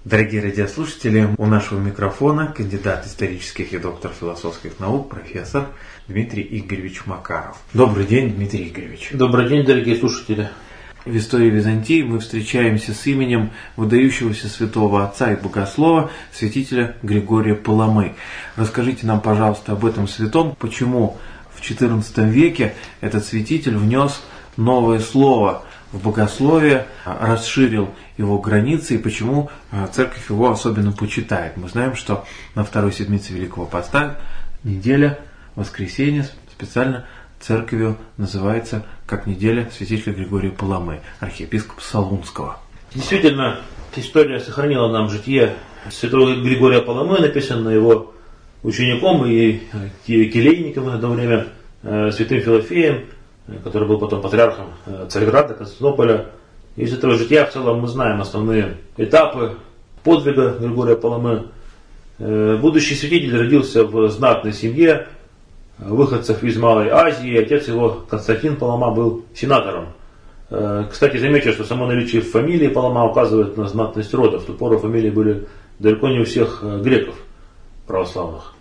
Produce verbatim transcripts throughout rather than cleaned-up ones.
Дорогие радиослушатели, у нашего микрофона кандидат исторических и доктор философских наук, профессор Дмитрий Игоревич Макаров. Добрый день, Дмитрий Игоревич. Добрый день, дорогие слушатели. В истории Византии мы встречаемся с именем выдающегося святого отца и богослова, святителя Григория Паламы. Расскажите нам, пожалуйста, об этом святом, почему в четырнадцатом веке этот святитель внес новое слово в богословие, расширил его границы и почему церковь его особенно почитает. Мы знаем, что на второй седмице Великого Поста неделя, воскресенье, специально церковью называется как неделя святителя Григория Паламы, архиепископа Солунского. Действительно, история сохранила нам житие святого Григория Паламы, написанное его учеником и келейником в это время, святым Филофеем, который был потом патриархом Царьграда, Константинополя. Из этого жития в целом мы знаем основные этапы подвига Григория Паламы. Будущий святитель родился в знатной семье выходцев из Малой Азии. Отец его, Константин Палама, был сенатором. Кстати, замечу, что само наличие фамилии Палама указывает на знатность рода. В ту пору фамилии были далеко не у всех греков православных.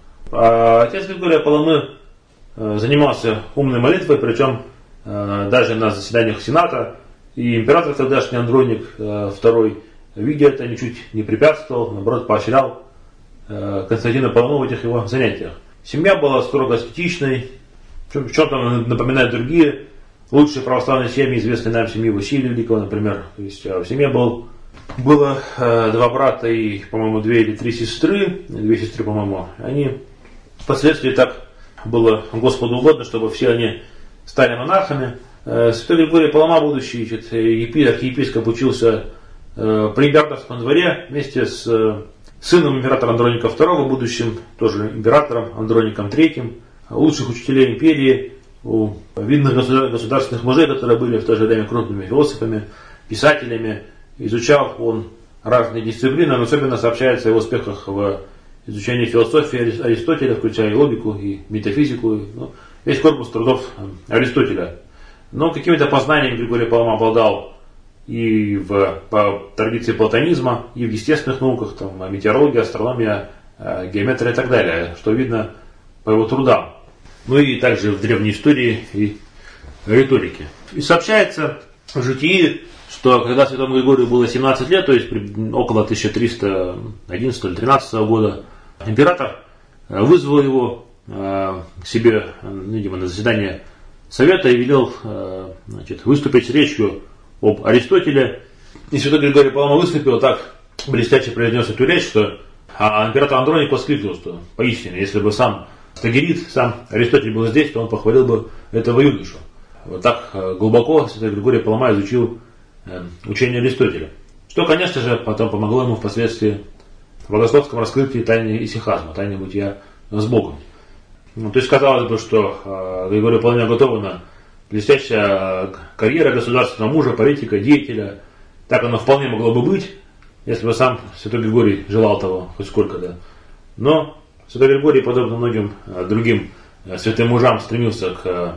А отец Григория Паламы занимался умной молитвой, причем даже на заседаниях Сената, и император тогдашний Андроник второй, видя это, ничуть не препятствовал, наоборот поощрял Константина Паламу в этих его занятиях. Семья была строго аскетичной, в чем-то напоминает другие лучшие православные семьи, известные нам семьи Василия Великого, например. То есть в семье был, было два брата и, по-моему, две или три сестры, две сестры, по-моему. Они впоследствии так было Господу угодно, чтобы все они стали монахами. Святой Григорий Палама, будущий архиепископ, учился при императорском дворе вместе с сыном императора Андроника второго, будущим тоже императором Андроником третьим, лучших учителей империи, у видных государственных мужей, которые были в то же время крупными философами, писателями. Изучал он разные дисциплины, но особенно сообщается о его успехах в изучении философии Аристотеля, включая и логику, и метафизику, ну, весь корпус трудов Аристотеля. Но какими-то познаниями Григорий Палама обладал и в, по традиции платонизма, и в естественных науках, там, метеорология, астрономия, геометрия и так далее, что видно по его трудам. Ну и также в древней истории и риторике. И сообщается в житии, что когда святому Григорию было семнадцать лет, то есть около тысяча триста одиннадцатого или тринадцатого года, император вызвал его к себе, видимо, на заседание совета и велел, значит, выступить с речью об Аристотеле. И святой Григорий Палама выступил, так блестяще произнес эту речь, что а император Андроник воскликнул, что поистине, если бы сам Стагерит, сам Аристотель был здесь, то он похвалил бы этого юношу. Вот так глубоко святой Григорий Палама изучил учение Аристотеля. Что, конечно же, потом помогло ему впоследствии в богословском раскрытии тайны исихазма, тайны бытия с Богом. Ну, то есть казалось бы, что э, Григорию Паламе готована блестящая карьера государственного мужа, политика, деятеля. Так оно вполне могло бы быть, если бы сам святой Григорий желал того хоть сколько-то. Но святой Григорий, подобно многим э, другим э, святым мужам, стремился к, э,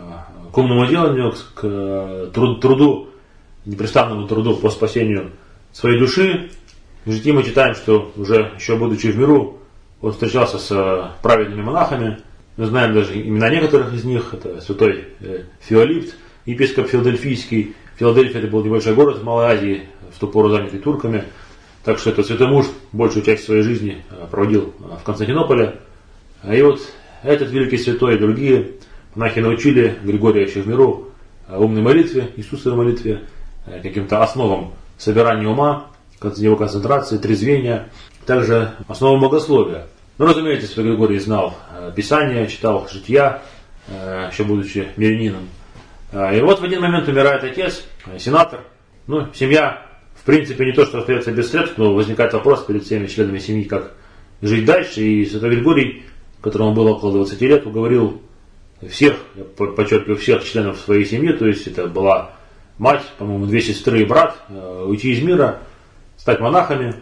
к умному деланию, к, к э, труд, труду, непрестанному труду по спасению своей души. В житии мы читаем, что уже еще будучи в миру, он встречался с праведными монахами. Мы знаем даже имена некоторых из них. Это святой Феолипт, епископ Филадельфийский. Филадельфия — это был небольшой город в Малой Азии, в ту пору занятый турками. Так что этот святой муж большую часть своей жизни проводил в Константинополе. И вот этот великий святой и другие монахи научили Григория еще в миру умной молитве, Иисусовой молитве, каким-то основам собирания ума, его концентрации, трезвения, также основам богословия. Ну, разумеется, святой Григорий знал э, Писание, читал жития, э, еще будучи мирянином. Э, и вот в один момент умирает отец, э, сенатор. Ну, семья, в принципе, не то, что остается без средств, но возникает вопрос перед всеми членами семьи, как жить дальше. И святой Григорий, которому было около двадцати лет, уговорил всех, я подчеркиваю, всех членов своей семьи, то есть это была мать, по-моему, две сестры и брат, э, уйти из мира, стать монахами.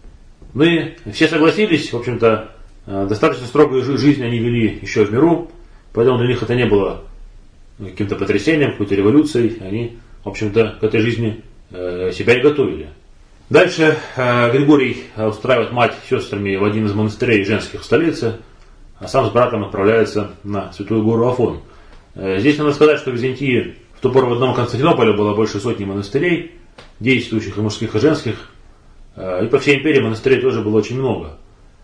Ну и все согласились, в общем-то, достаточно строгую жизнь они вели еще в миру, поэтому для них это не было каким-то потрясением, какой-то революцией. Они, в общем-то, к этой жизни себя и готовили. Дальше э, Григорий устраивает мать с сестрами в один из монастырей женских в столице, а сам с братом отправляется на Святую гору Афон. Э, здесь надо сказать, что в Византии в ту пору в одном Константинополе было больше сотни монастырей, действующих и мужских, и женских, э, и по всей империи монастырей тоже было очень много.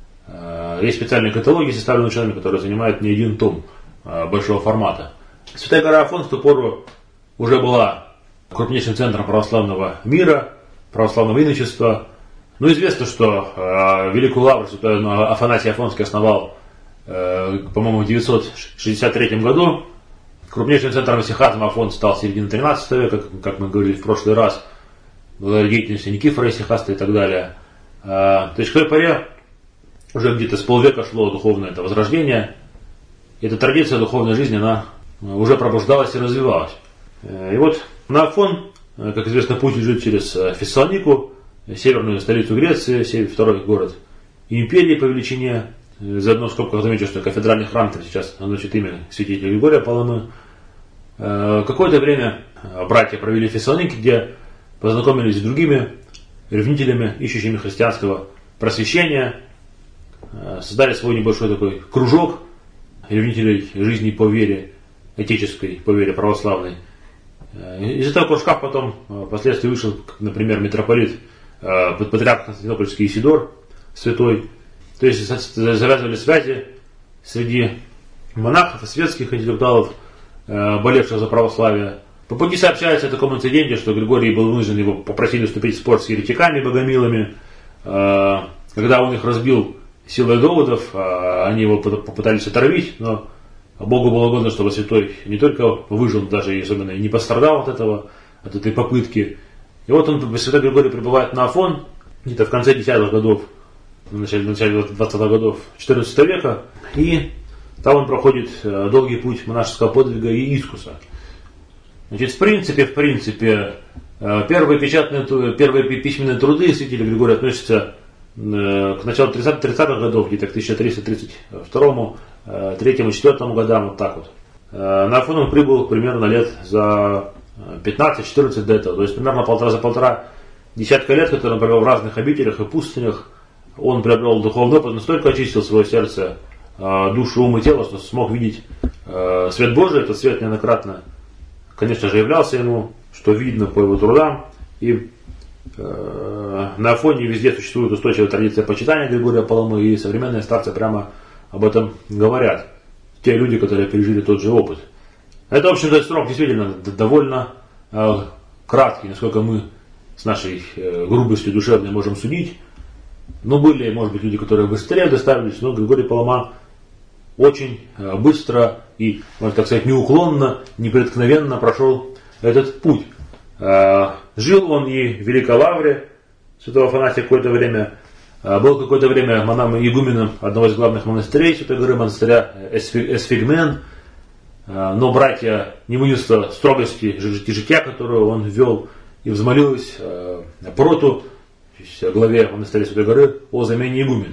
Э, есть специальные каталоги, составленные учеными, которые занимают не один том э, большого формата. Святая гора Афон в ту пору уже была крупнейшим центром православного мира, православного иночества. Ну, известно, что э, Великую Лавру святой Афанасий Афонский основал, э, по-моему, в девятьсот шестьдесят третьем году. Крупнейшим центром исихазма Афон стал в середине тринадцатого века, как, как мы говорили в прошлый раз, благодаря деятельности Никифора Исихаста и так далее. Э, то есть к той поре уже где-то с полвека шло духовное это возрождение. И эта традиция духовной жизни, она уже пробуждалась и развивалась. Э, и вот на Афон, как известно, путь лежит через Фессалонику, северную столицу Греции, второй город империи по величине. Заодно в скобках замечу, что кафедральный храм сейчас носит имя святителя Григория Паламы. Какое-то время братья провели в Фессалонике, где познакомились с другими ревнителями, ищущими христианского просвещения. Создали свой небольшой такой кружок ревнителей жизни по вере, отеческой, по вере православной. Из этого кружка потом впоследствии вышел, например, митрополит, патриарх Константинопольский Исидор Святой. То есть завязывали связи среди монахов и светских интеллектуалов, болевших за православие. По пути сообщается о таком инциденте, что Григорий был вынужден, его попросили вступить в спор с еретиками богомилами. Когда он их разбил силой доводов, они его попытались отравить, но Богу было угодно, чтобы святой не только выжил, даже и особенно не пострадал от этого, от этой попытки. И вот он, святой Григорий, прибывает на Афон, где-то в конце десятых годов, в начале, в начале двадцатых годов четырнадцатого века, и там он проходит долгий путь монашеского подвига и искуса. Значит, в принципе, в принципе, первые печатные, первые письменные труды святителя Григория относятся к началу тридцатых годов, где-то к тысяча триста тридцать второму, третьему, четвёртому годам, вот так вот. На Афон он прибыл примерно лет за пятнадцать-четырнадцать до этого, то есть примерно полтора, за полтора десятка лет, которые он провел в разных обителях и пустынях, он приобрел духовный опыт, настолько очистил свое сердце, душу, ум и тело, что смог видеть свет Божий. Этот свет неоднократно, конечно же, являлся ему, что видно по его трудам. И на Афоне везде существует устойчивая традиция почитания Григория Паламы, и современные старцы прямо об этом говорят. Те люди, которые пережили тот же опыт. Это, в общем-то, срок действительно довольно э, краткий, насколько мы с нашей э, грубостью душевной можем судить. Но были, может быть, люди, которые быстрее доставились, но Григорий Палама очень э, быстро и, можно так сказать, неуклонно, непреткновенно прошел этот путь. Э, жил он и в Великой Лавре святого Афанасия какое-то время. Был какое-то время монахом игуменом одного из главных монастырей Святой горы, монастыря Эсфигмен. Но братья не вынесли строгости жития, которую он ввел, и взмолились Проту, главе монастыря Святой горы, о замене игумена.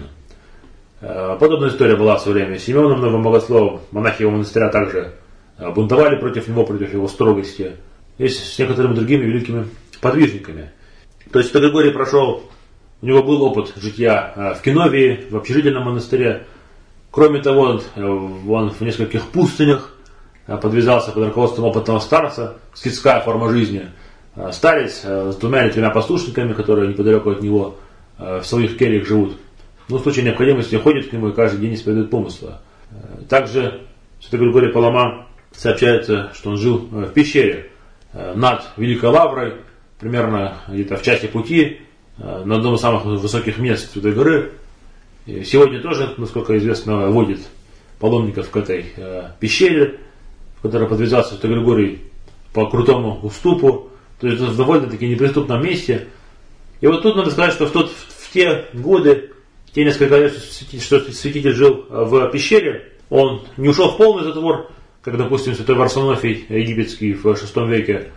Подобная история была в свое время с Симеоном Новым Богословом. Монахи его монастыря также бунтовали против него, против его строгости. И с некоторыми другими великими подвижниками. То есть Святой Григорий прошел, у него был опыт жития в Киновии, в общежительном монастыре. Кроме того, он в нескольких пустынях подвязался под руководством опытного старца, скитская форма жизни. Старец с двумя или тремя послушниками, которые неподалеку от него в своих кельях живут. Но в случае необходимости ходит к нему и каждый день исповедует помыслы. Также Святой Григорий Палама сообщается, что он жил в пещере над Великой Лаврой, примерно где-то в часе пути, на одном из самых высоких мест Святой горы. И сегодня тоже, насколько известно, водит паломников к этой пещере, в которой подвязался Святой Григорий по крутому уступу, то есть в довольно-таки неприступном месте. И вот тут надо сказать, что в, тот, в те годы, в те несколько лет, что святитель жил в пещере, он не ушел в полный затвор, как, допустим, святой Варсонофий египетский в шестом веке,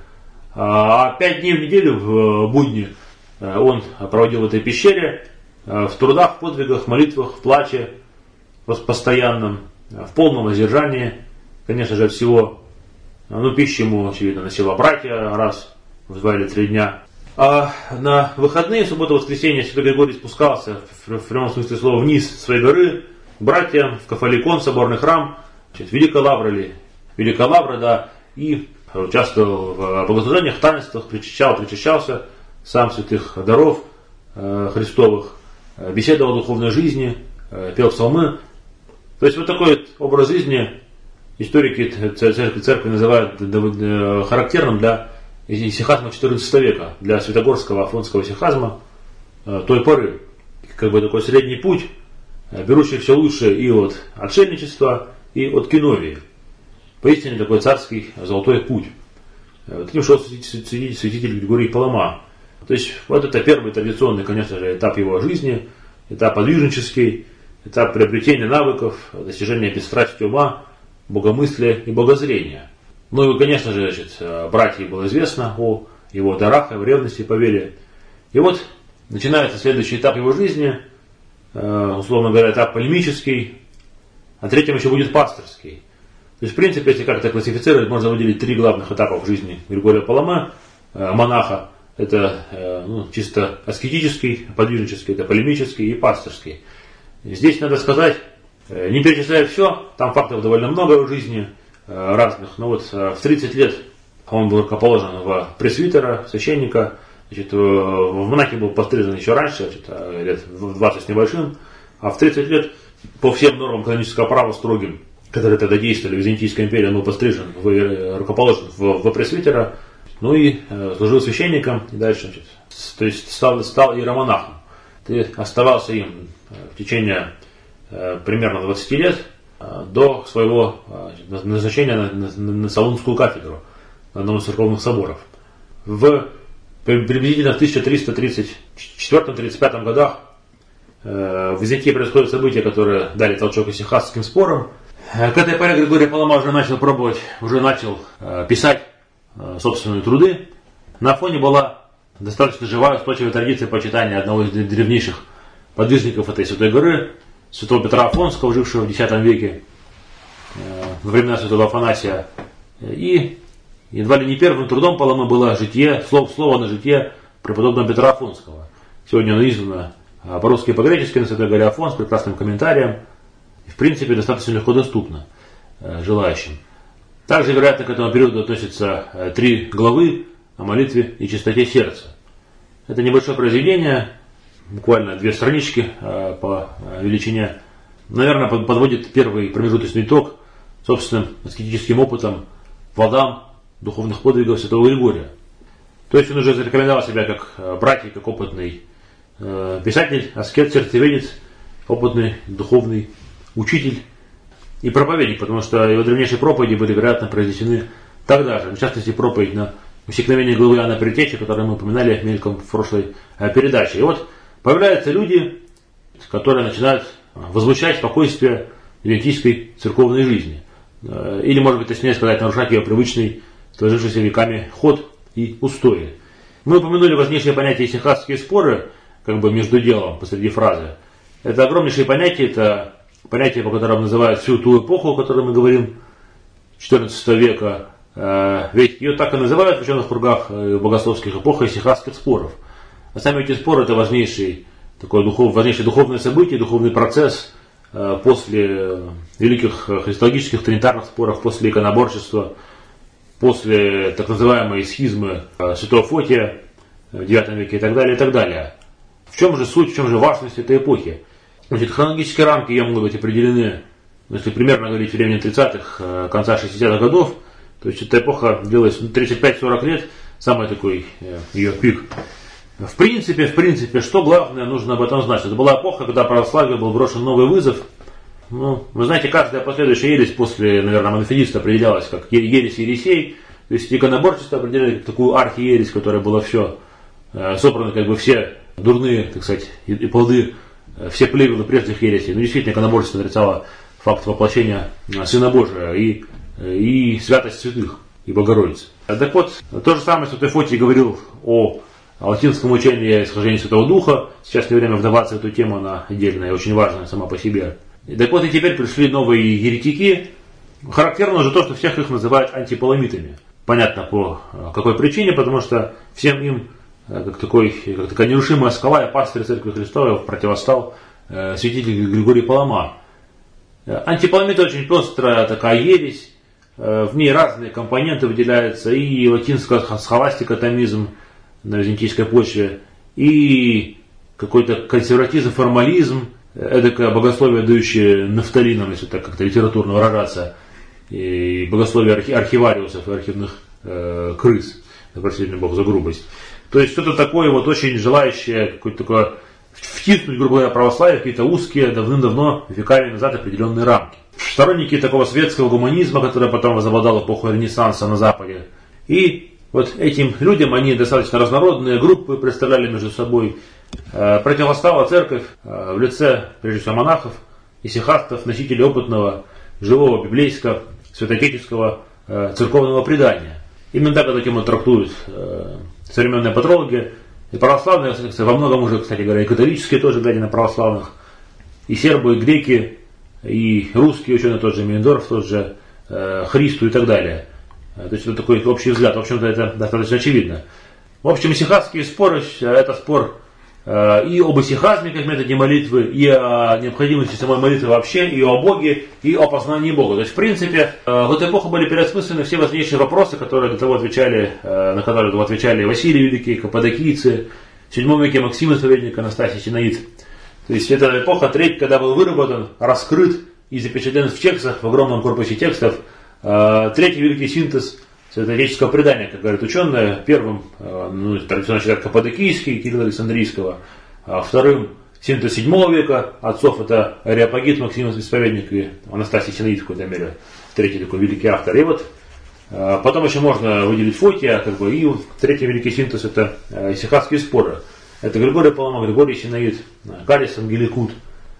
а пять дней в неделю в будни он проводил в этой пещере, в трудах, в подвигах, в молитвах, в плаче, в постоянном, в полном воздержании, конечно же, от всего. Ну, пищу ему, очевидно, носила братья раз в два или три дня. А на выходные, субботу, воскресенье, святой Григорий спускался, в, в прямом смысле слова, вниз с своей горы, к братьям, в Кафаликон, соборный храм, значит, Великая Лавра, или Великая Лавра, да, и участвовал в богослужениях, таинствах, причащал, причащался сам святых даров э, Христовых, э, беседовал о духовной жизни, э, пел псалмы. То есть вот такой вот образ жизни историки церкви, церкви называют характерным для исихазма четырнадцатого века, для святогорского афонского исихазма э, той поры. Как бы такой средний путь, э, берущий все лучшее и от отшельничества, и от киновии. Поистине такой царский золотой путь. Э, таким шел святитель, святитель Григорий Палама. То есть вот это первый традиционный, конечно же, этап его жизни, этап подвижнический, этап приобретения навыков, достижения бесстрастия ума, богомыслия и богозрения. Ну и, конечно же, значит, братьям было известно о его дарах, о ревности по вере. И вот начинается следующий этап его жизни, условно говоря, этап полемический, а третьим еще будет пасторский. То есть, в принципе, если как-то классифицировать, можно выделить три главных этапа в жизни Григория Палама, монаха. Это ну, чисто аскетический, подвижнический, это полемический и пасторский. Здесь надо сказать, не перечисляя все, там фактов довольно много в жизни разных, но вот в тридцать лет он был рукоположен в пресвитера, священника, значит, в монахи был пострижен еще раньше, значит, лет в двадцать с небольшим, а в тридцать лет по всем нормам канонического права строгим, которые тогда действовали в Византийской империи, он был пострижен, в, рукоположен в, в пресвитера, ну и э, служил священником, и дальше, значит, то есть стал, стал иеромонахом. Ты оставался им в течение э, примерно двадцати лет э, до своего э, назначения на, на, на Солунскую кафедру на одном из церковных соборов. В приблизительно в тысяча триста тридцать четвёртом — тридцать пятом годах э, в Византии происходят события, которые дали толчок исихазским спорам. К этой поре Григорий Палама уже начал пробовать, уже начал э, писать э, собственные труды. На фоне была достаточно живая, устойчивая традиция почитания одного из древнейших подвижников этой Святой горы, святого Петра Афонского, жившего в десятом веке, э, во времена святого Афанасия. И едва ли не первым трудом Паламы было житие, слово, слово на житие преподобного Петра Афонского. Сегодня оно издано по-русски и по-гречески на Святой горе Афон с прекрасным комментарием. В принципе, достаточно легко доступно э, желающим. Также, вероятно, к этому периоду относятся э, три главы о молитве и чистоте сердца. Это небольшое произведение, буквально две странички э, по э, величине, наверное, под, подводит первый промежуточный итог собственным аскетическим опытом, плодам духовных подвигов святого Григория. То есть он уже зарекомендовал себя как э, братья, как опытный э, писатель, аскет, сердцеведец, опытный духовный учитель и проповедник, потому что его древнейшие проповеди были, вероятно, произнесены тогда же. В частности, проповедь на усекновение главы Иоанна Предтечи, которую мы упоминали мельком в прошлой передаче. И вот появляются люди, которые начинают возвышать спокойствие византийской церковной жизни. Или, может быть, точнее сказать, нарушать ее привычный, сложившийся веками ход и устои. Мы упомянули важнейшее понятие исихазские споры, как бы между делом посреди фразы. Это огромнейшее понятие, это понятие, по которому называют всю ту эпоху, о которой мы говорим, четырнадцатого века. Ведь ее так и называют в ученых кругах богословских эпох исихазских споров. А сами эти споры — это важнейший, такое духов, важнейшее духовное событие, духовный процесс после великих христологических тринитарных споров, после иконоборчества, после так называемой схизмы святого Фотия в девятом веке и так далее, и так далее. В чем же суть, в чем же важность этой эпохи? Значит, хронологические рамки ее могут быть определены, если примерно говорить времени тридцатых, конца шестидесятых годов, то есть эта эпоха длилась тридцать пять — сорок лет, самый такой ее пик. В принципе, в принципе, что главное нужно об этом знать? Это была эпоха, когда православию был брошен новый вызов. Ну, вы знаете, каждая последующая ересь после, наверное, монофидиста определялась как ересь ересей, то есть иконоборчество определяли как такую архиересь, которая была все, собраны как бы все дурные, так сказать, и, и плоды, все плевелы прежних ересей. Ну, действительно, иконоборчество отрицало факт воплощения Сына Божия и, и святость святых и Богородицы. Так вот, то же самое святой Фотий говорил о латинском учении исхождения Святого Духа. Сейчас не время вдаваться в эту тему, она отдельная и очень важная сама по себе. И так вот, и теперь пришли новые еретики. Характерно уже то, что всех их называют антипаламитами. Понятно по какой причине, потому что всем им как, такой, как такая нерушимая скала и пастырь Церкви Христовой противостал э, святитель Григорий Палама. Антипаламид очень пестрая такая ересь, э, в ней разные компоненты выделяются, и латинская схоластика, томизм на византийской почве, и какой-то консерватизм, формализм, эдакое богословие, дающее нафталином, если так как-то литературно выражаться, и богословие архи- архивариусов и архивных э, крыс, простите Бог за грубость. То есть что-то такое вот очень желающее какое-то такое втиснуть, грубо говоря, православие в какие-то узкие, давным-давно, веками назад определенные рамки. Сторонники такого светского гуманизма, который потом возобладал эпоху Ренессанса на Западе. И вот этим людям, они достаточно разнородные группы представляли между собой. Э, противостала церковь э, в лице, прежде всего, монахов, исихастов, носителей опытного, живого, библейского, святоотеческого э, церковного предания. Именно так эту тему трактуют э, современные патрологи. И православные, во многом уже, кстати говоря, и католические тоже, глядя на православных, и сербы, и греки, и русские ученые, тот же Мейндорф, тот же э, Христу и так далее. То есть это такой общий взгляд, в общем-то это достаточно очевидно. В общем, исихастские споры, это спор э, и об исихазме как методе молитвы, и о необходимости самой молитвы вообще, и о Боге, и о познании Бога. То есть, в принципе, э, в эту эпоху были переосмыслены все важнейшие вопросы, которые для того отвечали, э, на которые отвечали Василий Великий, каппадокийцы, в седьмом веке Максим Исповедник, Анастасий Синаид. То есть, это эпоха треть, когда был выработан, раскрыт и запечатлен в текстах, в огромном корпусе текстов, э, третий великий синтез святоотеческого предания, как говорят ученые, первым, ну, традиционно считают Каппадокийский, Кирилла Александрийского, а вторым синтез седьмого века отцов, это Ареопагит, Максим Исповедник и Анастасий Синаид в какой-то мере, третий такой великий автор. И вот потом еще можно выделить Фотия, как бы, и третий великий синтез это исихастские споры. Это Григорий Палама, Григорий Синаид, Галис Ангеликут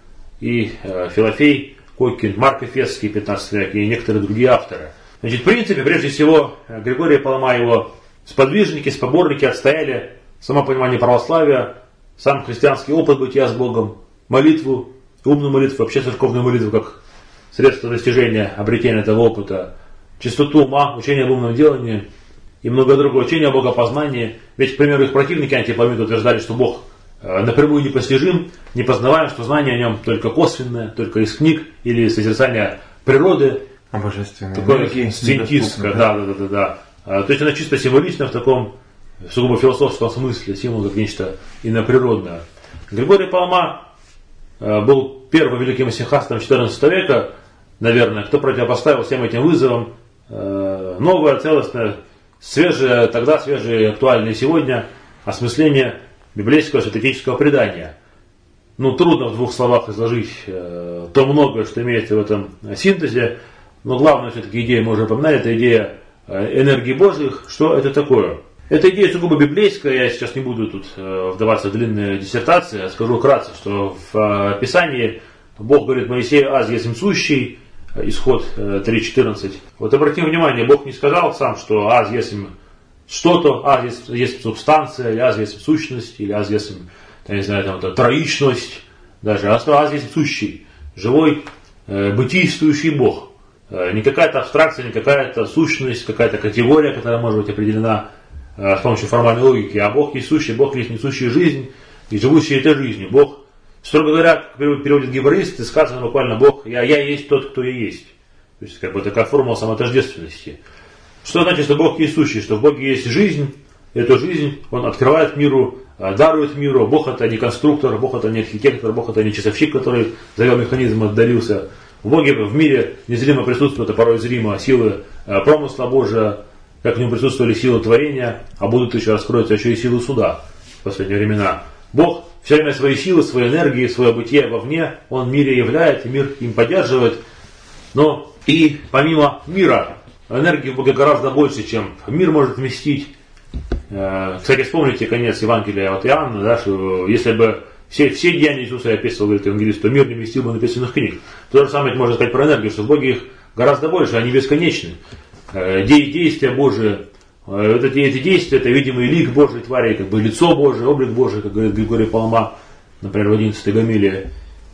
и Филофей Коккин, Марк Эфесский, пятнадцатый век и некоторые другие авторы. Значит, в принципе, прежде всего, Григорий Палама, его сподвижники, споборники отстояли само понимание православия, сам христианский опыт бытия с Богом, молитву, умную молитву, вообще церковную молитву, как средство достижения, обретения этого опыта, чистоту ума, учение об умном делании и много другого, учение о богопознании. Ведь, к примеру, их противники антипаламид утверждали, что Бог напрямую непостижим, непознаваем, что знание о нем только косвенное, только из книг или из созерцания природы. А божественная такое синтистское, да, да, да, да, да. То есть она чисто символична в таком сугубо философском смысле, символ как нечто иноприродное. Григорий Палама был первым великим исихастом четырнадцатого века, наверное, кто противопоставил всем этим вызовам новое, целостное, свежее, тогда свежее и актуальное сегодня осмысление библейского святоотеческого предания. Ну, трудно в двух словах изложить то многое, что имеется в этом синтезе. Но главная все-таки идея, мы уже упоминали, это идея энергии Божьих. Что это такое? Эта идея сугубо библейская, я сейчас не буду тут вдаваться в длинные диссертации, а скажу вкратце, что в Писании Бог говорит Моисею: «Аз есмь сущий», исход три четырнадцать. Вот обратим внимание, Бог не сказал сам, что аз есмь что-то, аз есть, есть субстанция, или аз есть сущность, или аз есть, я не знаю, там, это, троичность, даже, а что аз есть сущий, живой, э, бытийствующий Бог. Э, не какая-то абстракция, не какая-то сущность, какая-то категория, которая может быть определена э, с помощью формальной логики, а Бог есть сущий, Бог есть несущий жизнь и живущий этой жизнью. Бог, строго говоря, как переводит гебраисты, сказано буквально Бог, я, я есть тот, кто я есть. То есть, как бы такая формула самотождественности. Что значит, что Бог есть сущий? Что в Боге есть жизнь, и эту жизнь Он открывает миру, дарует миру. Бог это не конструктор, Бог это не архитектор, Бог это не часовщик, который завел механизм, отдалился. В Боге, в мире незримо присутствуют, а порой зримо, силы промысла Божия, как в нем присутствовали силы творения, а будут еще раскроются еще и силы суда в последние времена. Бог все время свои силы, свои энергии, свое бытие вовне, Он в мире являет, и мир им поддерживает. Но и помимо мира, энергии в Боге гораздо больше, чем мир может вместить. Кстати, вспомните конец Евангелия от Иоанна, да, что если бы все, все деяния Иисуса описывал, говорит евангелист, то мир не вместил бы написанных книг. То же самое можно сказать про энергию, что в Боге их гораздо больше, они бесконечны. Действия Божие, это, эти действия, это видимый лик Божий твари, как бы лицо Божие, облик Божий, как говорит Григорий Палама, например, в одиннадцатой гомилии.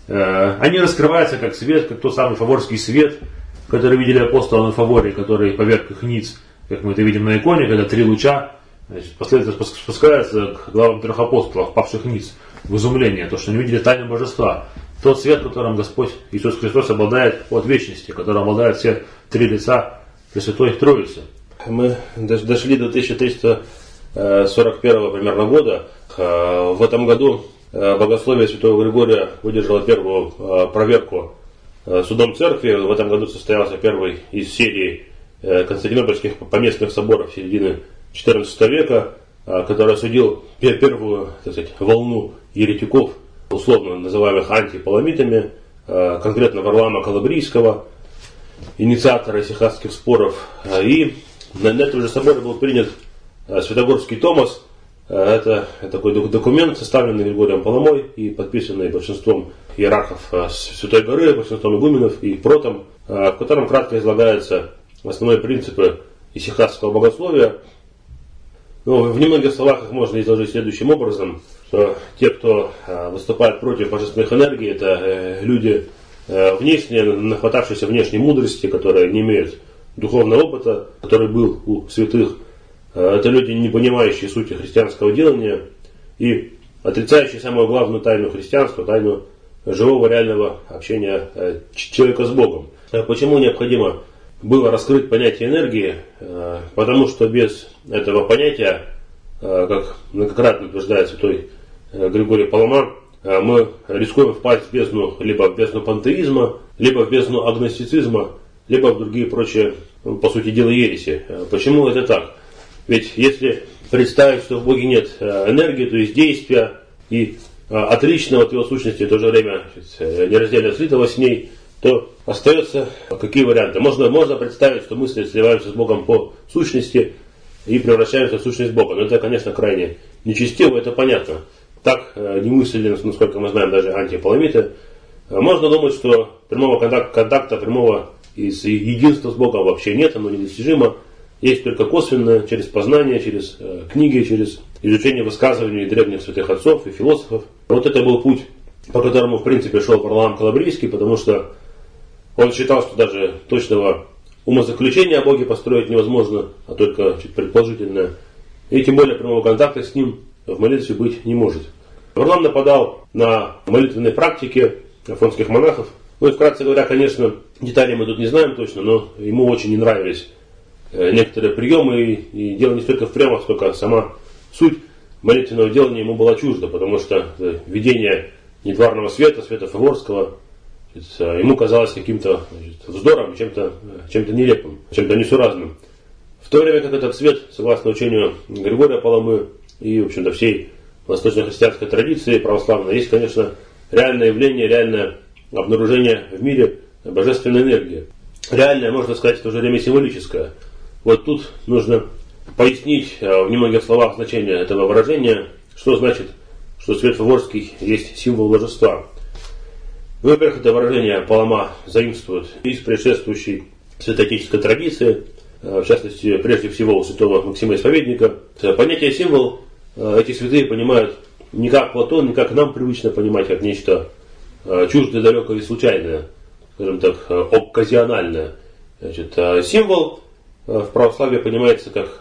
Они раскрываются как свет, как тот самый фаворский свет, который видели апостолы на Фаворе, который поверг их ниц, как мы это видим на иконе, когда три луча значит, последовательно спускаются к главам трех апостолов, павших ниц, в изумление, то, что они видели тайну божества. Тот свет, которым Господь Иисус Христос обладает от вечности, которым обладает все три лица Пресвятой Троицы. Мы дошли до тысяча триста сорок первого примерно года. В этом году богословие святого Григория выдержало первую проверку судом церкви. В этом году состоялся первый из серии Константинопольских поместных соборов середины четырнадцатого века, который осудил первую, так сказать, волну еретиков, условно называемых антипаламитами, конкретно Варлаама Калабрийского, инициатора исихастских споров. И на этом же соборе был принят Святогорский Томос. Это такой документ, составленный Григорием Паламой и подписанный большинством иерархов Святой Горы, большинством игуменов и протом, в котором кратко излагаются основные принципы исихастского богословия. Ну, в немногих словах их можно изложить следующим образом, что те, кто выступает против божественных энергий, это люди внешние, нахватавшиеся внешней мудрости, которые не имеют духовного опыта, который был у святых. Это люди, не понимающие сути христианского делания и отрицающие самую главную тайну христианства, тайну живого реального общения человека с Богом. Почему необходимо было раскрыть понятие энергии? Потому что без этого понятия, как многократно утверждает святой Григорий Палама, мы рискуем впасть в бездну, либо в бездну пантеизма, либо в бездну агностицизма, либо в другие прочие, по сути дела, ереси. Почему это так? Ведь если представить, что в Боге нет энергии, то есть действия, и отличного от его сущности, в то же время нераздельно слитого с ней, то остается какие варианты? Можно, можно представить, что мы сливаемся с Богом по сущности и превращаемся в сущность Бога. Но это, конечно, крайне нечестиво, это понятно. Так не мыслили, насколько мы знаем, даже антипаламиты. Можно думать, что прямого контакта, контакта прямого из единства с Богом вообще нет, оно недостижимо. Есть только косвенное, через познание, через э, книги, через изучение высказываний древних святых отцов и философов. Вот это был путь, по которому, в принципе, шел Варлаам Калабрийский, потому что он считал, что даже точного умозаключения о Боге построить невозможно, а только чуть предположительное. И тем более прямого контакта с ним в молитве быть не может. Варлаам нападал на молитвенные практики афонских монахов. Ну и, вкратце говоря, конечно, детали мы тут не знаем точно, но ему очень не нравились некоторые приемы, и дело не столько в приемах, сколько сама суть молитвенного делания ему была чужда, потому что видение недварного света, света Фаворского, ему казалось каким-то вздором, чем-то, чем-то нелепым, чем-то несуразным. В то время как этот свет, согласно учению Григория Паламы и, в общем-то, всей восточно-христианской традиции православной, есть, конечно, реальное явление, реальное обнаружение в мире божественной энергии. Реальное, можно сказать, в то же время символическое. Вот тут нужно пояснить в немногих словах значение этого выражения, что значит, что свет Фаворский есть символ божества. Во-первых, это выражение Палама заимствует из предшествующей святоотеческой традиции, в частности, прежде всего у святого Максима Исповедника. Понятие символ эти святые понимают не как Платон, не как нам привычно понимать, как нечто чуждое, далекое и случайное, скажем так, окказиональное. Значит, символ в православии понимается как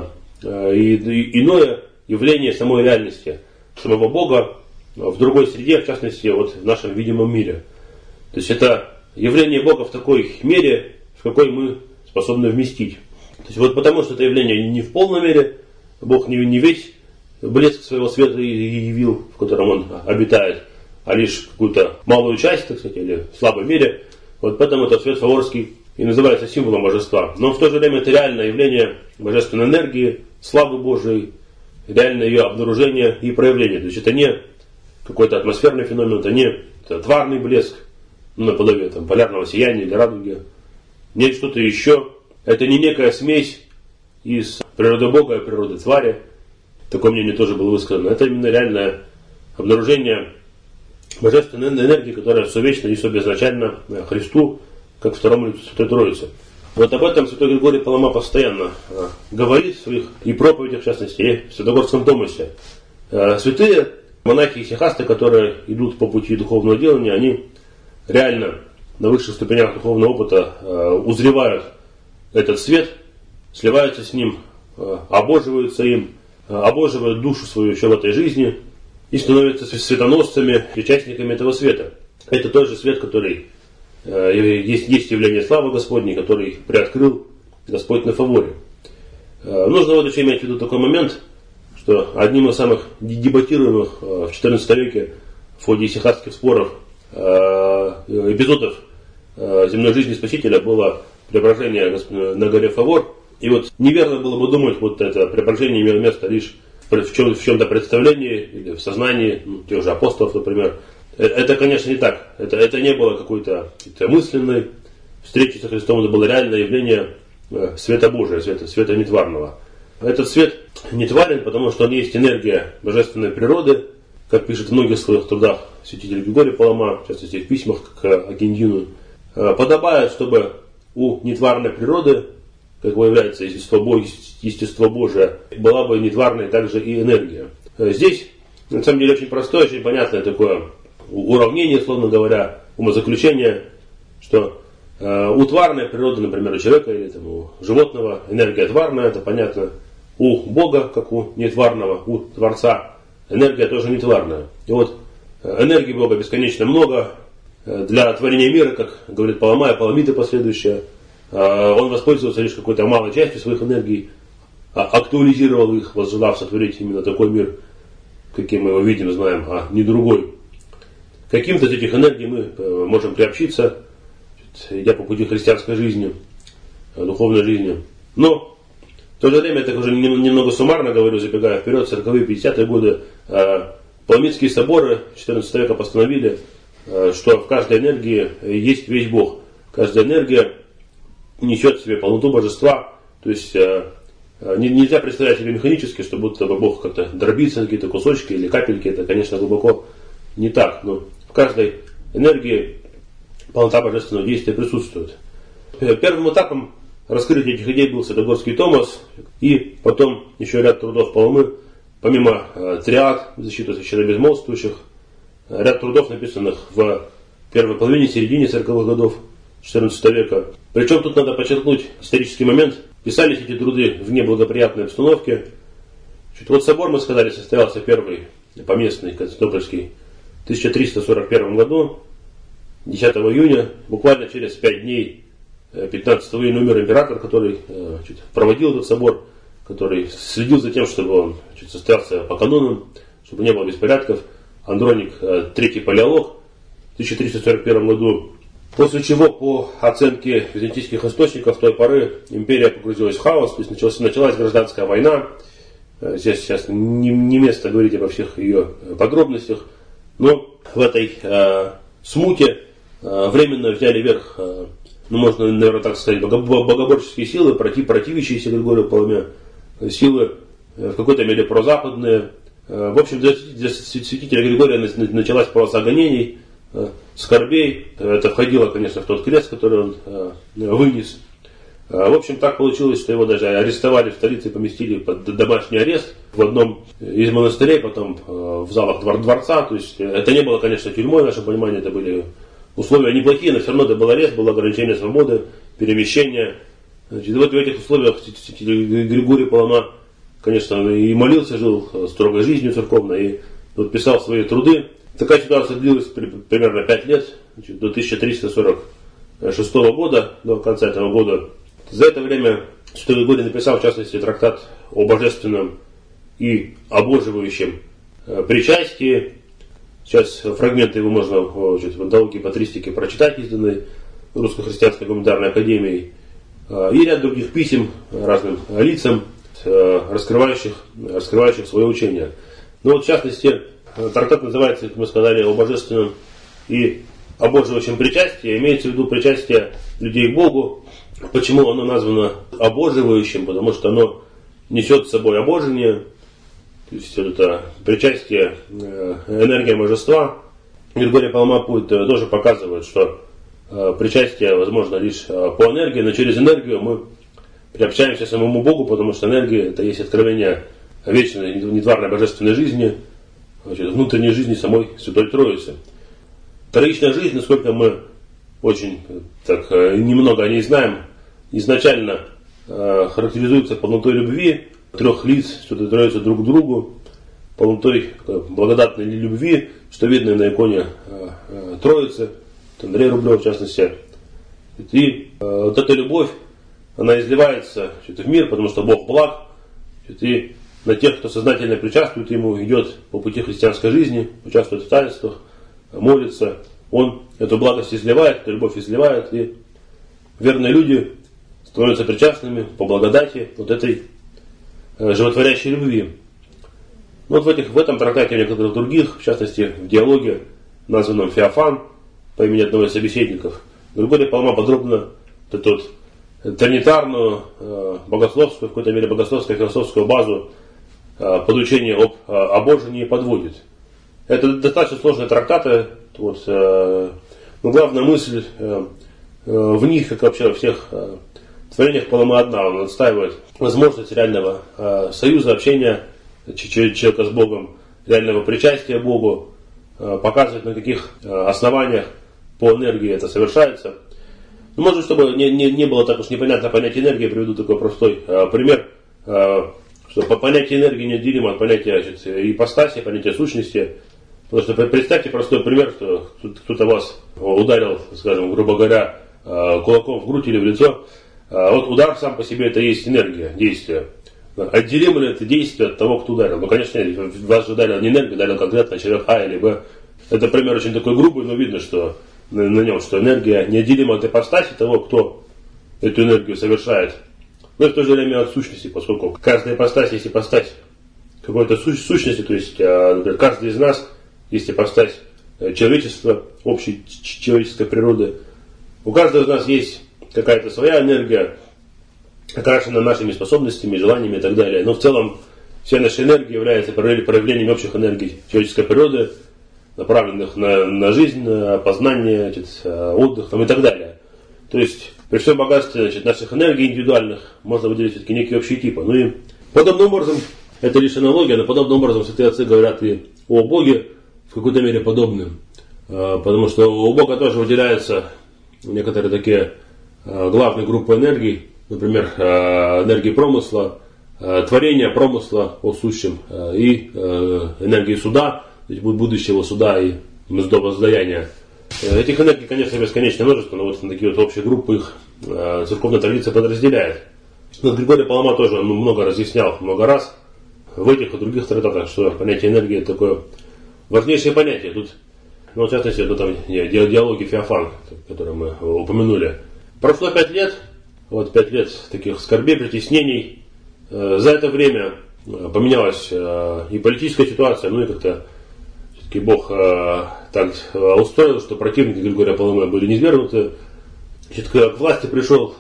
иное явление самой реальности, самого Бога в другой среде, в частности, вот в нашем видимом мире. То есть это явление Бога в такой мере, в какой мы способны вместить. То есть вот потому, что это явление не в полной мере, Бог не, не весь блеск своего света явил, в котором Он обитает, а лишь какую-то малую часть, так сказать, или в слабой мере. Вот поэтому этот свет Фаворский и называется символом божества. Но в то же время это реальное явление божественной энергии, славы Божией, реальное ее обнаружение и проявление. То есть это не какой-то атмосферный феномен, это не это тварный блеск, ну, наподобие там, полярного сияния или радуги. Нет что-то еще. Это не некая смесь из природы Бога и природы твари. Такое мнение тоже было высказано. Это именно реальное обнаружение божественной энергии, которая все вечно и все безначально Христу, как второму лицу Святой Троицы. Вот об этом святой Григорий Палама постоянно э, говорит в своих и проповедях, в частности, и в Святогорском Томосе. Э, святые монахи и сихасты, которые идут по пути духовного делания, они реально на высших ступенях духовного опыта э, узревают этот свет, сливаются с ним, обоживаются им, обоживают душу свою еще в этой жизни и становятся светоносцами, причастниками этого света. Это тот же свет, который есть, есть явление славы Господней, который приоткрыл Господь на фаворе. Нужно вот еще иметь в виду такой момент, что одним из самых дебатируемых в четырнадцатом веке в ходе исихастских споров эпизодов земной жизни Спасителя было преображение на горе Фавор. И вот неверно было бы думать, вот это преображение имело место лишь в, чем, в чем-то представлении или в сознании, ну, тех же апостолов, например. Это, конечно, не так. Это, это не было какой-то мысленной встречи со Христом, это было реальное явление света Божия, света, света нетварного. Этот свет нетварен, потому что он есть энергия божественной природы, как пишет в многих своих трудах святитель Григорий Палама, в частности в письмах к Агендину. Подобает, чтобы у нетварной природы, как выявляется естество, естество Божие, была бы нетварной также и энергия. Здесь, на самом деле, очень простое, очень понятное такое уравнение, словно говоря, умозаключение, что э, у тварной природы, например, у человека или там, у животного энергия тварная, это понятно. У Бога, как у нетварного, у Творца, энергия тоже нетварная. И вот энергии Бога бесконечно много. Для творения мира, как говорит Палама и Паламиты последующие, он воспользовался лишь какой-то малой частью своих энергий, актуализировал их, возжелав сотворить именно такой мир, каким мы его видим, знаем, а не другой. Каким-то из этих энергий мы можем приобщиться, идя по пути христианской жизни, духовной жизни. Но в то же время, я так уже немного суммарно говорю, забегая вперед, сороковые, пятидесятые годы, Паламитские соборы четырнадцатого века постановили, что в каждой энергии есть весь Бог. Каждая энергия несет в себе полноту божества. То есть нельзя представлять себе механически, что будто бы Бог как-то дробится на какие-то кусочки или капельки. Это, конечно, глубоко не так. Но в каждой энергии полнота божественного действия присутствует. Первым этапом раскрытия этих идей был Святогорский Томос. И потом еще ряд трудов Паламы, помимо триад, защиты священнобезмолвствующих, ряд трудов, написанных в первой половине, середине сороковых годов четырнадцатого века. Причем тут надо подчеркнуть исторический момент. Писались эти труды в неблагоприятной обстановке. Вот собор, мы сказали, состоялся первый, поместный, Константинопольский, в тысяча триста сорок первом году, десятого июня, буквально через пять дней, пятнадцатого июня умер император, который значит, проводил этот собор, который следил за тем, чтобы он значит, состоялся по канонам, чтобы не было беспорядков. Андроник третий Палеолог в тысяча триста сорок первом году, после чего, по оценке византийских источников, в той поры империя погрузилась в хаос, то есть началась, началась гражданская война. Здесь сейчас не, не место говорить обо всех ее подробностях, но в этой э, смуте э, временно взяли верх, э, ну можно, наверное, так сказать, богоборческие силы, против, противящиеся Григорию Паламе, силы э, в какой-то мере прозападные. В общем, для, для святителя Григория началась полоса гонений, скорбей. Это входило, конечно, в тот крест, который он вынес. В общем, так получилось, что его даже арестовали в столице и поместили под домашний арест в одном из монастырей, потом в залах дворца. То есть это не было, конечно, тюрьмой, в нашем понимании, это были условия неплохие, но все равно это был арест, было ограничение свободы, перемещение. Значит, вот в этих условиях святитель Григорий Палама, конечно, он и молился, жил строгой жизнью церковной, и вот писал свои труды. Такая ситуация длилась примерно пять лет, значит, до тысяча триста сорок шестого года, до конца этого года. За это время святой Григорий написал, в частности, трактат о божественном и обоживающем причастии. Сейчас фрагменты его можно значит, в антологии патристики прочитать, изданной Русско-христианской гуманитарной академией. И ряд других писем разным лицам, раскрывающих, раскрывающих свое учение. Ну вот, в частности, трактат называется, как мы сказали, о божественном и обоживающем причастии. Имеется в виду причастие людей к Богу. Почему оно названо обоживающим? Потому что оно несет с собой обожение. То есть это причастие, энергия божества. Григорий Палама тоже показывает, что причастие возможно лишь по энергии, но через энергию мы приобщаемся к самому Богу, потому что энергия это есть откровение вечной, нетварной божественной жизни, значит, внутренней жизни самой Святой Троицы. Троичная жизнь, насколько мы очень так, немного о ней знаем, изначально характеризуется полнотой любви трех лиц, что доверяются друг к другу, полнотой благодатной любви, что видно на иконе Троицы, Андрей Рублев в частности. И вот эта любовь, она изливается в мир, потому что Бог благ, и на тех, кто сознательно причастует Ему, идет по пути христианской жизни, участвует в таинствах, молится, он эту благость изливает, эту любовь изливает, и верные люди становятся причастными по благодати вот этой животворящей любви. Вот в, этих, в этом трактате и некоторых других, в частности в диалоге, названном «Феофан», по имени одного из собеседников, Григорий Палама подробно эту вот тринитарную, богословскую, в какой-то мере богословскую, философскую базу подучения об обожении подводит. Это достаточно сложные трактаты. Вот, но главная мысль в них, как вообще во всех творениях Паламы, одна. Он отстаивает возможность реального союза, общения человека с Богом, реального причастия к Богу, показывает, на каких основаниях по энергии это совершается. Ну, может, чтобы не, не, не было так уж непонятно понятие энергии, приведу такой простой э, пример, э, что по понятию энергии неотделимо от понятия значит, ипостаси, понятия сущности. Потому что представьте простой пример, что кто-то вас ударил, скажем, грубо говоря, э, кулаком в грудь или в лицо. Э, вот удар сам по себе это и есть энергия, действие. Отделимо ли это действие от того, кто ударил? Ну, конечно, вас же ударил не энергия, ударил конкретно человек А или Б. Это пример очень такой грубый, но видно, что на, на нем, что энергия неотделима от ипостаси того, кто эту энергию совершает. Но и в то же время от сущности, поскольку каждая ипостась есть ипостась какой-то су- сущности, то есть например, каждый из нас есть ипостась человечества, общей человеческой природы. У каждого из нас есть какая-то своя энергия, окрашена нашими способностями, желаниями и так далее. Но в целом вся наша энергия является проявлением общих энергий человеческой природы, направленных на, на жизнь, на познание, значит, отдых там, и так далее. То есть при всем богатстве значит, наших энергий индивидуальных можно выделить все-таки некие общие типы. Ну и подобным образом, это лишь аналогия, но подобным образом святые отцы говорят и о Боге в какой-то мере подобным. Потому что у Бога тоже выделяются некоторые такие главные группы энергий, например, энергии промысла, творения промысла о сущем и энергии суда, то есть будущего суда и воздаяния. Этих энергий, конечно, бесконечное множество, но вот на такие вот общие группы их церковная традиция подразделяет. Но Григорий Палама тоже ну, много разъяснял, много раз в этих и других трактатах, что понятие энергии такое важнейшее понятие. Тут, ну, в частности, это там диалоги Феофан, которые мы упомянули. Прошло пять лет, вот пять лет таких скорбей, притеснений. За это время поменялась и политическая ситуация, ну и как-то все-таки Бог так устроил, что противники Григория Паламы были низвергнуты. К власти пришел,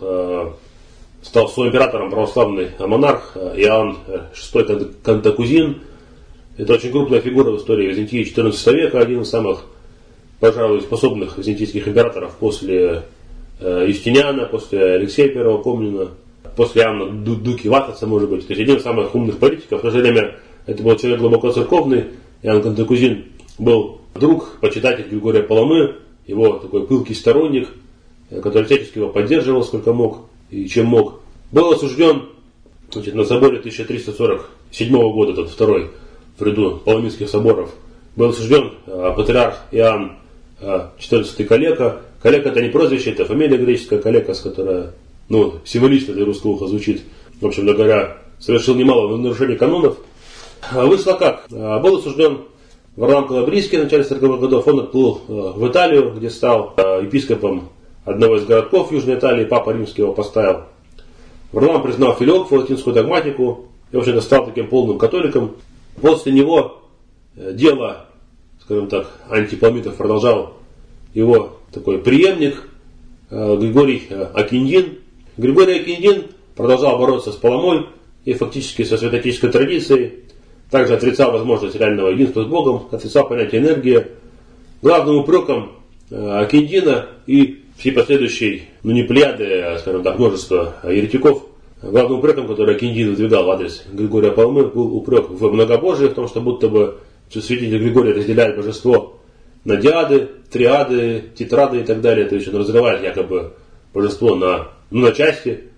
стал своим императором православный монарх Иоанн шестой Кантакузин. Это очень крупная фигура в истории Византии четырнадцатого века, один из самых, пожалуй, способных византийских императоров после Юстиниана, после Алексея Первого Комнина, после Иоанна Дуки Ватаса, может быть. То есть один из самых умных политиков. В то же время это был человек глубоко церковный. Иоанн Кантакузин был друг, почитатель Григория Паламы, его такой пылкий сторонник, который всячески его поддерживал, сколько мог и чем мог. Был осужден значит, на соборе тысяча триста сорок седьмого года, тот второй в ряду Паламинских соборов. Был осужден а, патриарх Иоанн а, четырнадцатый Калека. Калека это не прозвище, это фамилия греческая Калекас, которая ну, символично для русского уха звучит. В общем говоря, совершил немало нарушений канонов. А вышло как? А, был осужден Варлам Калабрийский в начале сороковых годов. Он отплыл а, в Италию, где стал а, епископом одного из городков Южной Италии. Папа Римский его поставил. Варлам признал филиокфу, латинскую догматику, и, в общем-то, стал таким полным католиком. После него дело, скажем так, антипаламитов продолжал его такой преемник Григорий Акиндин. Григорий Акиндин продолжал бороться с Паламой и фактически со святоотеческой традицией. Также отрицал возможность реального единства с Богом, отрицал понятие энергии. Главным упреком Акиндина и всей последующей, ну не плеяды, а, скажем так, множество еретиков, главным упреком, который Акиндин выдвигал в адрес Григория Паламы, был упрек в многобожии, в том, что будто бы святитель Григорий разделяет божество на диады, триады, тетрады и так далее. То есть он разрывает якобы божество на, ну, на части,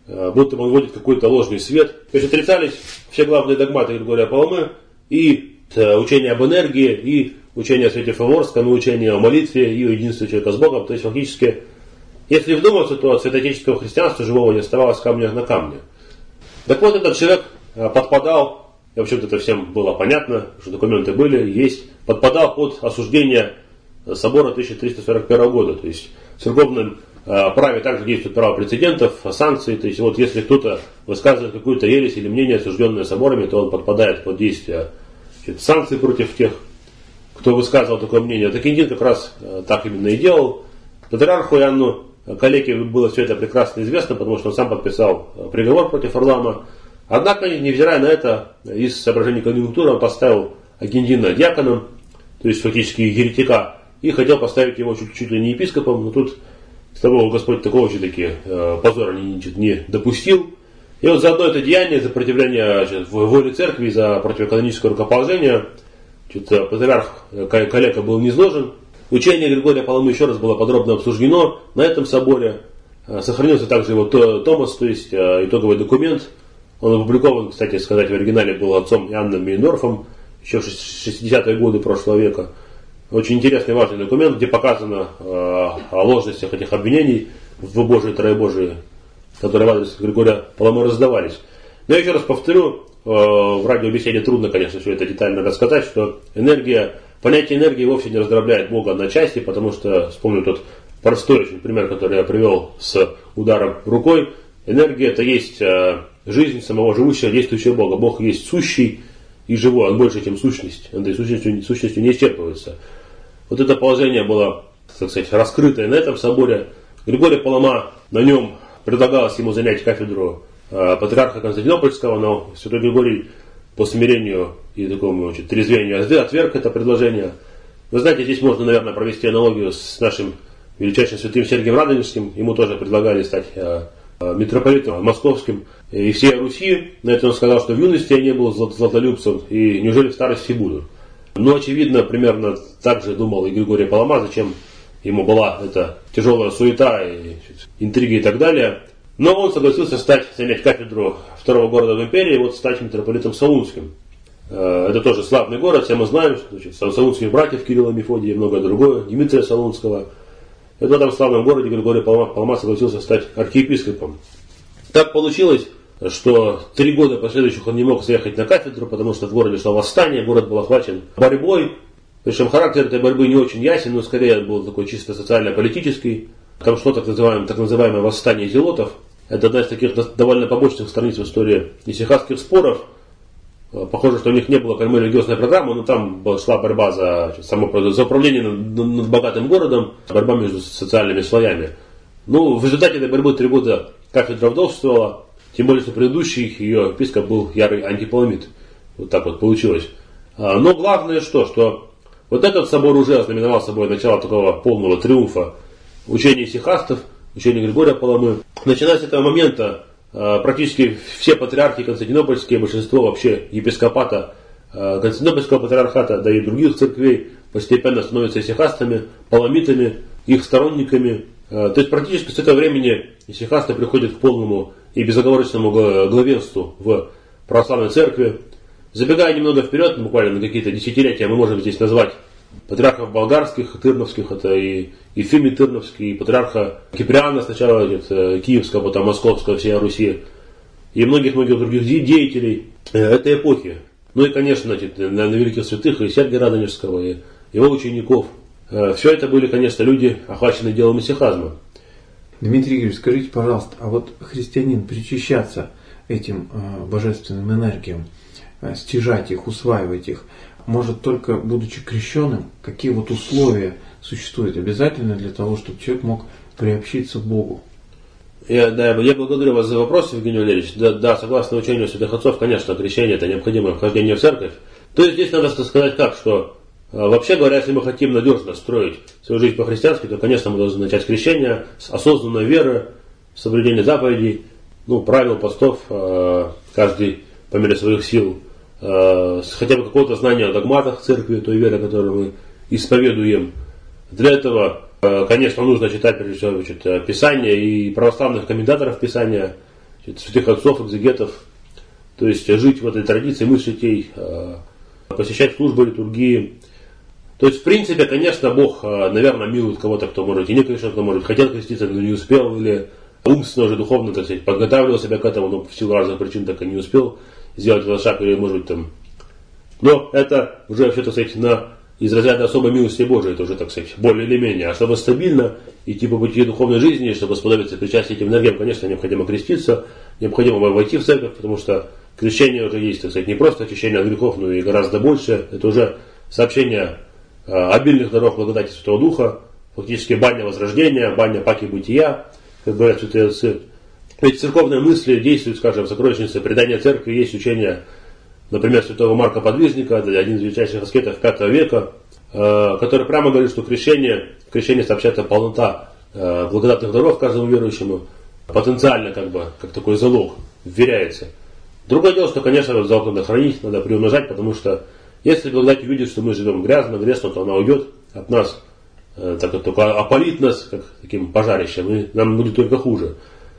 будто он вводит какой-то ложный свет. То есть отрицались все главные догматы Григория Паламы, и учение об энергии, и учение о свете Фаворском, и учение о молитве, и о единстве человека с Богом. То есть фактически, если вдуматься, то от святоотеческого христианства живого не оставалось камня на камне. Так вот, этот человек подпадал, и в общем-то это всем было понятно, что документы были, есть, подпадал под осуждение собора тысяча триста сорок первого года. То есть в церковном праве также действует право прецедентов, санкций. То есть вот если кто-то высказывает какую-то ересь или мнение, осужденное соборами, то он подпадает под действие значит, санкций против тех, кто высказывал такое мнение. Такиндин как раз так именно и делал. Патриарху Иоанну Калеке было все это прекрасно известно, потому что он сам подписал приговор против Варлаама. Однако, невзирая на это, из соображений конъюнктуры он поставил Акиндина диаконом, то есть фактически еретика, и хотел поставить его чуть, чуть ли не епископом, но тут с того Господь такого все-таки э, позора не, не допустил. И вот за одно это деяние, за сопротивление значит, воле церкви, за противоканоническое рукоположение, значит, патриарх Калека был низложен. Учение Григория Паламы еще раз было подробно обсуждено на этом соборе. Сохранился также его томос, то есть итоговый документ. Он опубликован, кстати сказать, в оригинале был отцом Иоанном Мейндорфом еще в шестидесятые годы прошлого века. Очень интересный, важный документ, где показано о ложностях этих обвинений в Божии и Троебожии, которые в адрес Григория Паламы раздавались. Но я еще раз повторю, в радиобеседе трудно, конечно, все это детально рассказать, что энергия, понятие энергии вовсе не раздробляет Бога на части, потому что, вспомню тот простой очень пример, который я привел с ударом рукой. Энергия это есть жизнь самого живущего, действующего Бога. Бог есть сущий и живой, он больше, чем сущность. Этой сущностью, сущностью не исчерпывается. Вот это положение было, так сказать, раскрытое на этом соборе. Григорий Палама, на нем предлагалось ему занять кафедру э, патриарха Константинопольского, но святой Григорий по смирению и такому значит, трезвению отверг это предложение. Вы знаете, здесь можно, наверное, провести аналогию с нашим величайшим святым Сергием Радонежским. Ему тоже предлагали стать э, э, митрополитом московским и всей Руси. На это он сказал, что в юности я не был златолюбцем, и неужели в старости буду. Но, очевидно, примерно так же думал и Григорий Палама, зачем ему была эта тяжелая суета, и, интриги и так далее. Но он согласился стать, занять кафедру второго города в империи, вот стать митрополитом Саунским. Это тоже славный город, все мы знаем, что саунских братьев Кирилла, Мефодия и многое другое, Дмитрия Солунского. И в этом славном городе Григорий Палама, Палама согласился стать архиепископом. Так получилось, что три года последующих он не мог заехать на кафедру, потому что в городе шло восстание, город был охвачен борьбой. Причем характер этой борьбы не очень ясен, но скорее был такой чисто социально-политический. Там шло так называемое, так называемое восстание зелотов. Это одна из таких довольно побочных страниц в истории исихастских споров. Похоже, что у них не было прямой религиозной программы, но там шла борьба за, само, за управление над, над богатым городом, борьба между социальными слоями. Ну, в результате этой борьбы три года кафедра вдовствовала. Тем более, что предыдущий ее епископ был ярый антипаламит. Вот так вот получилось. Но главное что, что вот этот собор уже ознаменовал собой начало такого полного триумфа учения исихастов, учения Григория Паламы. Начиная с этого момента, практически все патриархи константинопольские, большинство вообще епископата Константинопольского патриархата, да и других церквей, постепенно становятся исихастами, паламитами, их сторонниками. То есть практически с этого времени исихасты приходят к полному и безоговорочному главенству в православной церкви. Забегая немного вперед, буквально на какие-то десятилетия, мы можем здесь назвать патриархов болгарских, тырновских, это и Ефимий Тырновский, и патриарха Киприана, сначала это, киевского, потом московского, всей Руси, и многих-многих других деятелей этой эпохи. Ну и, конечно, на, на великих святых, и Сергия Радонежского, и его учеников. Все это были, конечно, люди, охваченные делом исихазма. Дмитрий Игоревич, скажите, пожалуйста, а вот христианин причащаться этим э, божественным энергиям, э, стяжать их, усваивать их, может только будучи крещенным? Какие вот условия существуют обязательно для того, чтобы человек мог приобщиться к Богу? Я, да, я благодарю вас за вопрос, Евгений Валерьевич. Да, да, согласно учению святых отцов, конечно, крещение это необходимое вхождение в церковь. То есть здесь надо сказать так, что вообще говоря, если мы хотим надежно строить свою жизнь по-христиански, то, конечно, мы должны начать с крещения, с осознанной веры, соблюдения заповедей, ну, правил, постов, каждый по мере своих сил, хотя бы какого-то знания о догматах церкви, той веры, которую мы исповедуем. Для этого, конечно, нужно читать, прежде всего, значит, Писание и православных комментаторов Писания. святых отцов, экзегетов. То есть жить в этой традиции, мыслить ей, посещать службы, литургии. То есть, в принципе, конечно, Бог, наверное, милует кого-то, кто может и не крещен, кто может хотел креститься, но не успел, или умственно уже духовно, так сказать, подготавливал себя к этому, но в силу разных причин так и не успел сделать этот шаг, или, может быть, там. Но это уже вообще, так сказать, на из разряда особой милости Божией, это уже, так сказать, более или менее. А чтобы стабильно идти по пути духовной жизни, чтобы сподобиться причастия этим энергиям, конечно, необходимо креститься, необходимо войти в церковь, потому что крещение уже есть, так сказать, не просто очищение от грехов, но и гораздо больше. Это уже сообщение э, обильных даров благодати Святого Духа, фактически баня возрождения, баня паки бытия, как говорят святые отцы. Ведь церковные мысли действуют, скажем, в сокровищнице предания церкви, есть учение, например, святого Марка Подвижника, один из величайших аскетов пятого века, э, который прямо говорит, что крещение, в крещении сообщается полнота э, благодатных даров каждому верующему, потенциально, как бы, как такой залог, вверяется. Другое дело, что, конечно, этот залог надо хранить, надо приумножать, потому что если благодать увидит, что мы живем грязно, грешно, то она уйдет от нас, э, так как только опалит нас, как таким пожарищем, и нам будет только хуже.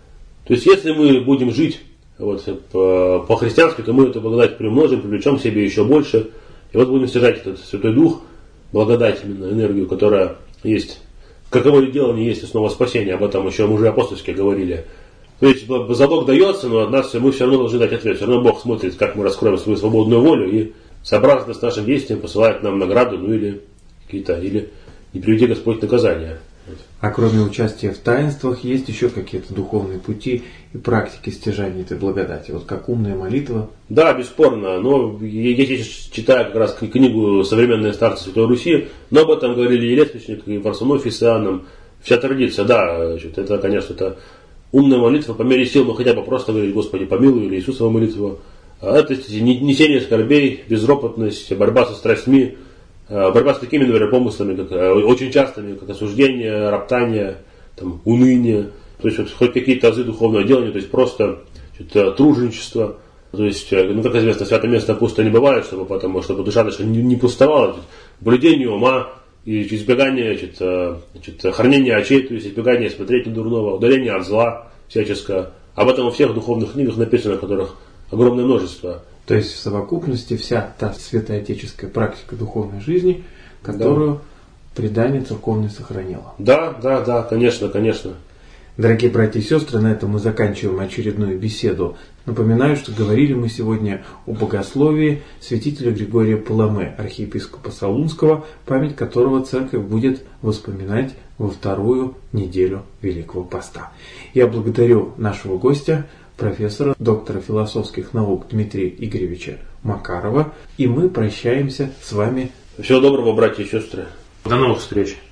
То есть, если мы будем жить вот, по-христиански, то мы эту благодать приумножим, привлечем к себе еще больше, и вот будем стяжать этот Святой Дух, благодать, именно энергию, которая есть, каково делание есть основа спасения, об этом еще мужи апостольские говорили. То есть залог дается, но от нас мы все равно должны дать ответ. Все равно Бог смотрит, как мы раскроем свою свободную волю и сообразно с нашим действием посылает нам награду, ну или какие-то, или не приведи Господь наказания. А кроме участия в таинствах, есть еще какие-то духовные пути и практики стяжания этой благодати? Вот как умная молитва? Да, бесспорно. Но я сейчас читаю как раз книгу «Современные старцы Святой Руси», но об этом говорили и Летвичник, и Варсонофий с Иоанном. Вся традиция, да, значит, это, конечно, это умная молитва по мере сил, но хотя бы просто говорить «Господи, помилуй» или «Иисусова молитву». Это несение скорбей, безропотность, борьба со страстьми, борьба с такими, например, помыслами, как, очень частыми, как осуждение, роптание, там, уныние, то есть вот, хоть какие-то азы духовного делания, то есть просто труженичество. То есть, ну, как известно, святое место пусто не бывает, чтобы, потому, чтобы душа наша не, не пустовала. Блюдение ума, и избегание, значит, значит, хранение очей, то есть избегание смотреть на дурного, удаление от зла всяческое. Об этом во всех духовных книгах написано, которых огромное множество. То есть в совокупности вся та святоотеческая практика духовной жизни, которую да. предание церковное сохранило. Да, да, да, конечно, конечно. Дорогие братья и сестры, на этом мы заканчиваем очередную беседу. Напоминаю, что говорили мы сегодня о богословии святителя Григория Паламы, архиепископа Солунского, память которого церковь будет вспоминать во вторую неделю Великого Поста. Я благодарю нашего гостя, профессора, доктора философских наук Дмитрия Игоревича Макарова, и мы прощаемся с вами. Всего доброго, братья и сестры. До новых встреч.